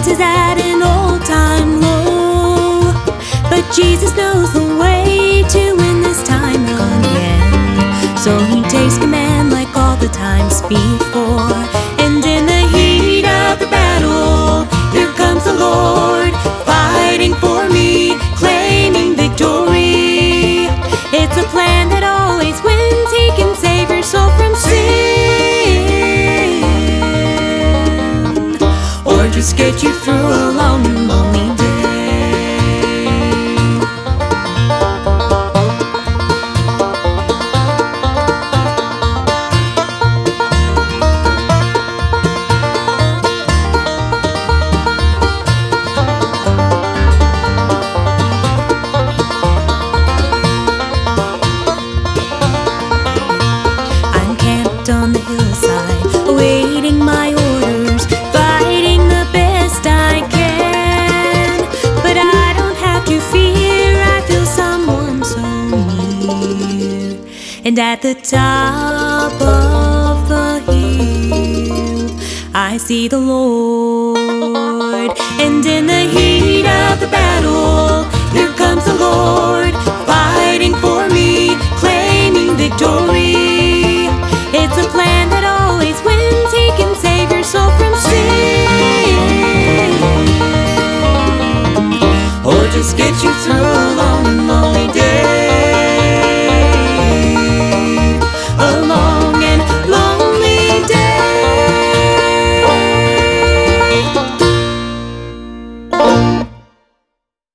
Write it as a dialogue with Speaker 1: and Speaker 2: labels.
Speaker 1: defense is at an all-time low, but Jesus knows the way to win this time again. So he takes command like all the times before, and in the heat of the battle, here comes the Lord, fighting for me, claiming victory. It's a plan that always wins. He can save your soul from sin, or just get you through a long and lonely day. On the hillside, awaiting my orders, fighting the best I can. But I don't have to fear, I feel someone so near. And at the top of the hill, I see the Lord. And in the heat of the battle,